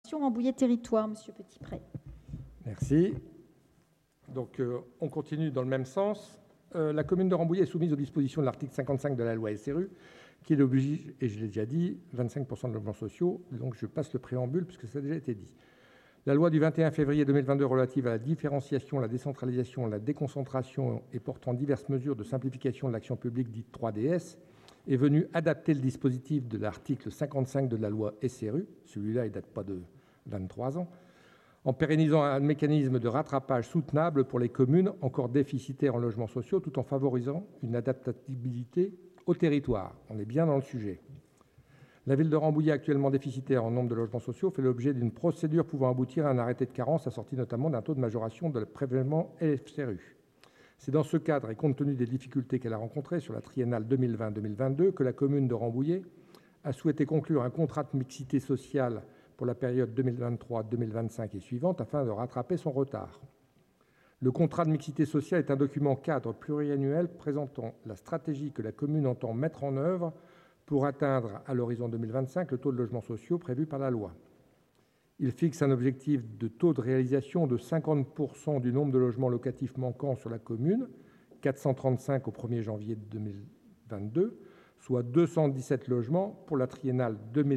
Rambouillet Territoire, Monsieur Petitpré. Merci. Donc, on continue dans le même sens. La commune de Rambouillet est soumise aux dispositions de l'article 55 de la loi SRU, qui l'oblige, et je l'ai déjà dit, 25% de logements sociaux. Donc, je passe le préambule, puisque ça a déjà été dit. La loi du 21 février 2022 relative à la différenciation, la décentralisation, la déconcentration et portant diverses mesures de simplification de l'action publique dite 3DS est venue adapter le dispositif de l'article 55 de la loi SRU, celui-là il ne date pas de 23 ans, en pérennisant un mécanisme de rattrapage soutenable pour les communes encore déficitaires en logements sociaux, tout en favorisant une adaptabilité au territoire. On est bien dans le sujet. La ville de Rambouillet, actuellement déficitaire en nombre de logements sociaux, fait l'objet d'une procédure pouvant aboutir à un arrêté de carence assorti notamment d'un taux de majoration de prélèvement FCRU. C'est dans ce cadre et compte tenu des difficultés qu'elle a rencontrées sur la triennale 2020-2022 que la commune de Rambouillet a souhaité conclure un contrat de mixité sociale pour la période 2023-2025 et suivante afin de rattraper son retard. Le contrat de mixité sociale est un document cadre pluriannuel présentant la stratégie que la commune entend mettre en œuvre pour atteindre à l'horizon 2025 le taux de logements sociaux prévu par la loi. Il fixe un objectif de taux de réalisation de 50% du nombre de logements locatifs manquants sur la commune, 435 au 1er janvier 2022, soit 217 logements pour la triennale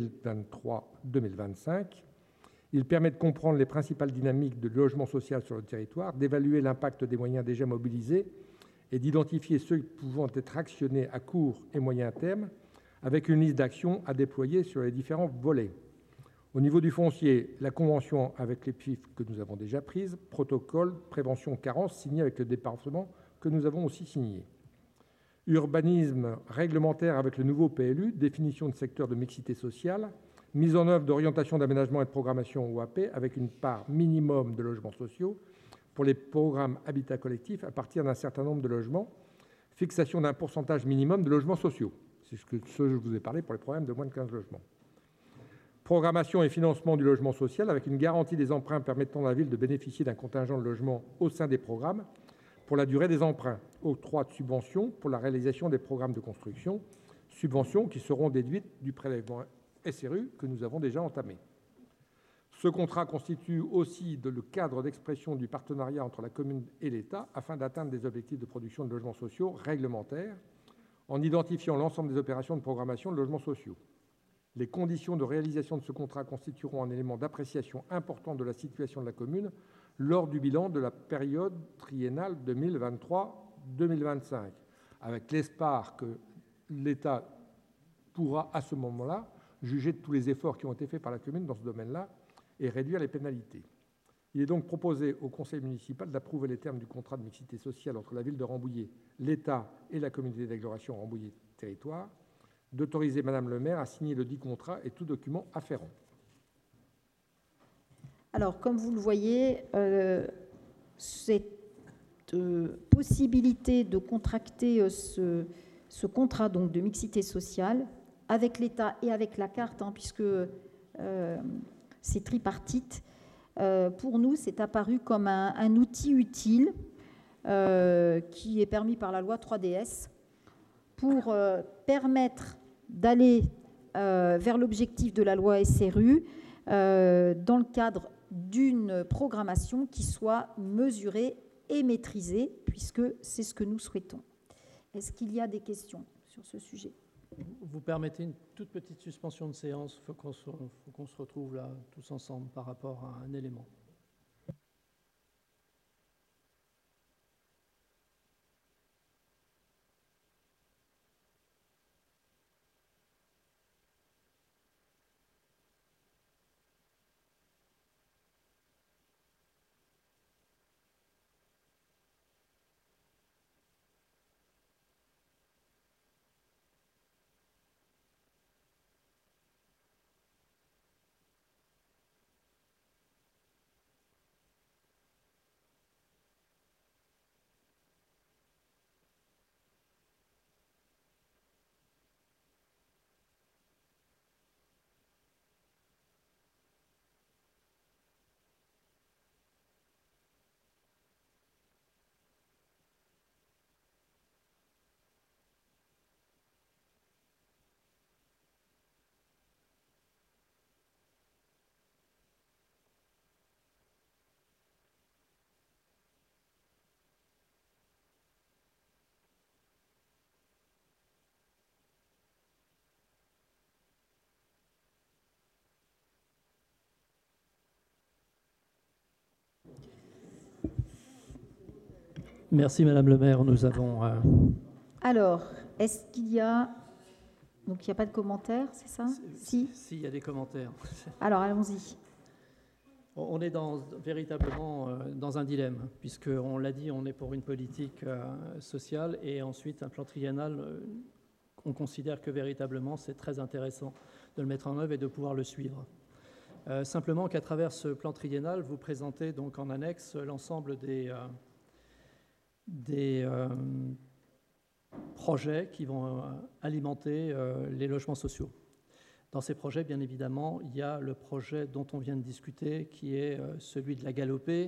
2023-2025. Il permet de comprendre les principales dynamiques de logement social sur le territoire, d'évaluer l'impact des moyens déjà mobilisés et d'identifier ceux pouvant être actionnés à court et moyen terme, avec une liste d'actions à déployer sur les différents volets. Au niveau du foncier, la convention avec les PIF que nous avons déjà prise, protocole, prévention, carence, signé avec le département que nous avons aussi signé. Urbanisme réglementaire avec le nouveau PLU, définition de secteur de mixité sociale, mise en œuvre d'orientation d'aménagement et de programmation OAP avec une part minimum de logements sociaux pour les programmes habitat collectif à partir d'un certain nombre de logements, fixation d'un pourcentage minimum de logements sociaux. C'est ce que je vous ai parlé pour les programmes de moins de 15 logements. Programmation et financement du logement social avec une garantie des emprunts permettant à la ville de bénéficier d'un contingent de logements au sein des programmes pour la durée des emprunts. Octroi de subventions pour la réalisation des programmes de construction, subventions qui seront déduites du prélèvement SRU que nous avons déjà entamé. Ce contrat constitue aussi le cadre d'expression du partenariat entre la commune et l'État afin d'atteindre des objectifs de production de logements sociaux réglementaires en identifiant l'ensemble des opérations de programmation de logements sociaux. Les conditions de réalisation de ce contrat constitueront un élément d'appréciation important de la situation de la commune lors du bilan de la période triennale 2023-2025, avec l'espoir que l'État pourra à ce moment-là juger de tous les efforts qui ont été faits par la commune dans ce domaine-là et réduire les pénalités. Il est donc proposé au conseil municipal d'approuver les termes du contrat de mixité sociale entre la ville de Rambouillet, l'État et la communauté d'agglomération Rambouillet Territoire, d'autoriser Madame le maire à signer le dit contrat et tout document afférent. Alors, comme vous le voyez, cette possibilité de contracter ce contrat donc, de mixité sociale avec l'État et avec la carte, puisque c'est tripartite, pour nous, c'est apparu comme un outil utile qui est permis par la loi 3DS pour permettre d'aller vers l'objectif de la loi SRU dans le cadre d'une programmation qui soit mesurée et maîtrisée, puisque c'est ce que nous souhaitons. Est-ce qu'il y a des questions sur ce sujet ? Vous permettez une toute petite suspension de séance, il faut qu'on se retrouve là tous ensemble par rapport à un élément. Merci Madame le maire. Nous avons... Alors, est-ce qu'il y a... Donc, il n'y a pas de commentaires, c'est ça? Si. Si, il y a des commentaires. Alors, allons-y. On est véritablement dans un dilemme, puisqu'on l'a dit, on est pour une politique sociale et ensuite un plan triennal, on considère que véritablement c'est très intéressant de le mettre en œuvre et de pouvoir le suivre. Simplement qu'à travers ce plan triennal, vous présentez donc en annexe l'ensemble des projets qui vont alimenter les logements sociaux. Dans ces projets, bien évidemment, il y a le projet dont on vient de discuter, qui est celui de la Galopée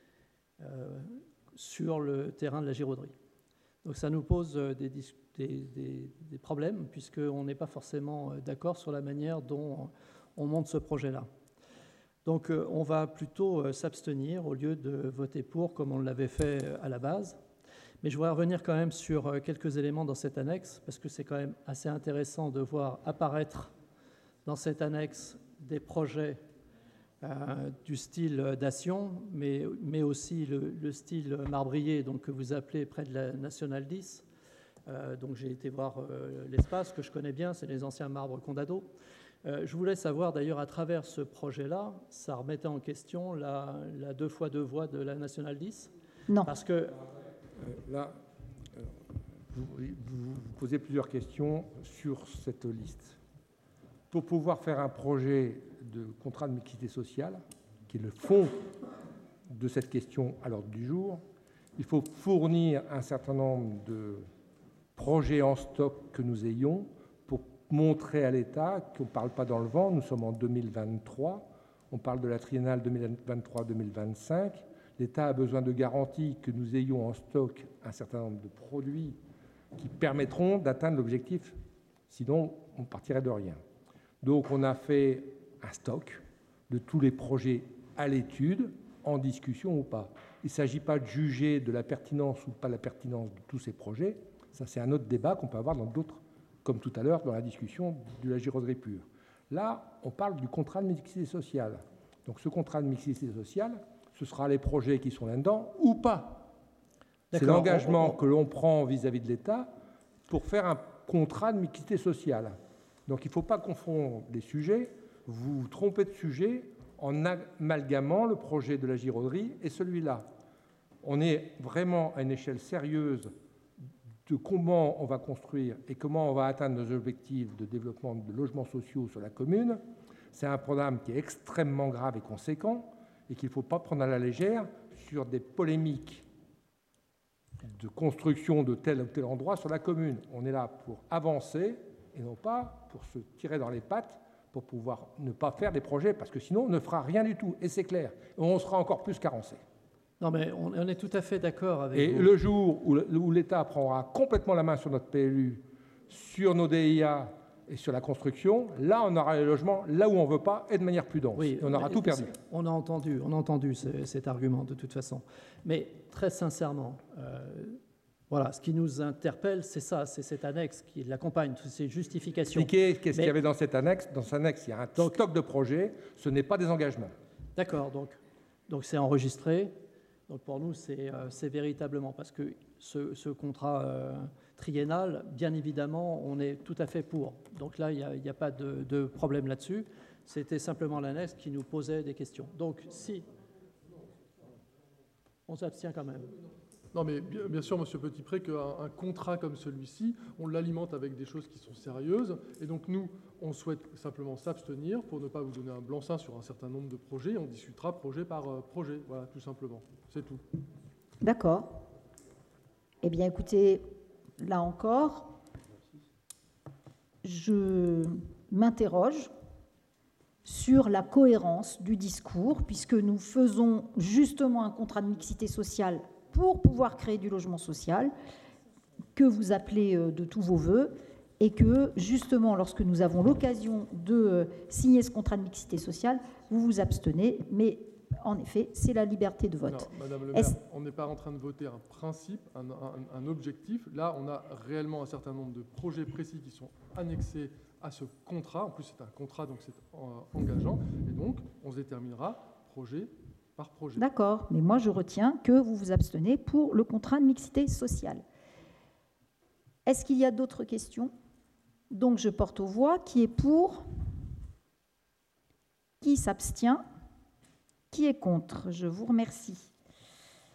sur le terrain de la Girauderie. Donc ça nous pose des problèmes, puisqu'on n'est pas forcément d'accord sur la manière dont on monte ce projet-là. Donc on va plutôt s'abstenir au lieu de voter pour, comme on l'avait fait à la base. Mais je voudrais revenir quand même sur quelques éléments dans cette annexe, parce que c'est quand même assez intéressant de voir apparaître dans cette annexe des projets du style Dation, mais aussi le style Marbrier, donc, que vous appelez près de la Nationale 10. Donc j'ai été voir l'espace que je connais bien, c'est les anciens marbres Condado. Je voulais savoir d'ailleurs, à travers ce projet-là, ça remettait en question la 2x2 voies de la Nationale 10? Non. Parce que là, vous posez plusieurs questions sur cette liste. Pour pouvoir faire un projet de contrat de mixité sociale, qui est le fond de cette question à l'ordre du jour, il faut fournir un certain nombre de projets en stock que nous ayons pour montrer à l'État qu'on ne parle pas dans le vent. Nous sommes en 2023, on parle de la triennale 2023-2025. L'État a besoin de garanties que nous ayons en stock un certain nombre de produits qui permettront d'atteindre l'objectif, sinon on partirait de rien. Donc on a fait un stock de tous les projets à l'étude, en discussion ou pas. Il ne s'agit pas de juger de la pertinence ou pas la pertinence de tous ces projets. Ça, c'est un autre débat qu'on peut avoir dans d'autres, comme tout à l'heure dans la discussion de la girauderie pure. Là, on parle du contrat de mixité sociale. Donc ce contrat de mixité sociale, ce sera les projets qui sont là-dedans ou pas. C'est l'engagement que l'on prend vis-à-vis de l'État pour faire un contrat de mixité sociale. Donc il ne faut pas confondre les sujets. Vous vous trompez de sujet en amalgamant le projet de la girauderie et celui-là. On est vraiment à une échelle sérieuse de comment on va construire et comment on va atteindre nos objectifs de développement de logements sociaux sur la commune. C'est un programme qui est extrêmement grave et conséquent et qu'il ne faut pas prendre à la légère sur des polémiques de construction de tel ou tel endroit sur la commune. On est là pour avancer et non pas pour se tirer dans les pattes pour pouvoir ne pas faire des projets, parce que sinon on ne fera rien du tout, et c'est clair. Et on sera encore plus carencé. Non, mais on est tout à fait d'accord avec vous. Et le jour où l'État prendra complètement la main sur notre PLU, sur nos DIA et sur la construction, là on aura les logements là où on ne veut pas et de manière plus dense. Oui, et on aura tout perdu. On a entendu cet argument de toute façon. Mais très sincèrement, voilà, ce qui nous interpelle, c'est ça, c'est cette annexe qui l'accompagne, toutes ces justifications. Expliquez qu'est-ce qu'il y avait dans cette annexe. Dans cette annexe, il y a un stock de projets, ce n'est pas des engagements. D'accord, donc c'est enregistré. Donc pour nous, c'est véritablement, parce que ce contrat triennal, bien évidemment, on est tout à fait pour. Donc là, il n'y a pas de problème là-dessus. C'était simplement l'annexe qui nous posait des questions. Donc si on s'abstient quand même. Non, mais bien sûr, Monsieur Petitpré, qu'un contrat comme celui-ci, on l'alimente avec des choses qui sont sérieuses. Et donc, nous, on souhaite simplement s'abstenir pour ne pas vous donner un blanc-seing sur un certain nombre de projets. On discutera projet par projet. Voilà, tout simplement. C'est tout. D'accord. Eh bien, écoutez, là encore, je m'interroge sur la cohérence du discours, puisque nous faisons justement un contrat de mixité sociale pour pouvoir créer du logement social, que vous appelez de tous vos voeux, et que justement, lorsque nous avons l'occasion de signer ce contrat de mixité sociale, vous vous abstenez, mais en effet, c'est la liberté de vote. Non, Madame le maire, on n'est pas en train de voter un principe, un objectif. Là, on a réellement un certain nombre de projets précis qui sont annexés à ce contrat. En plus, c'est un contrat, donc c'est engageant. Et donc, on se déterminera projet par projet. D'accord, mais moi je retiens que vous vous abstenez pour le contrat de mixité sociale. Est-ce qu'il y a d'autres questions? Donc je porte aux voix qui est pour, qui s'abstient, qui est contre. Je vous remercie.